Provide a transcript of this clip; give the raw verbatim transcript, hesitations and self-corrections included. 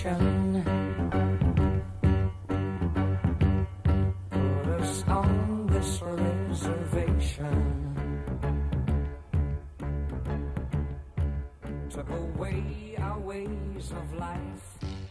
station. Put us on this reservation. Took away our ways of life.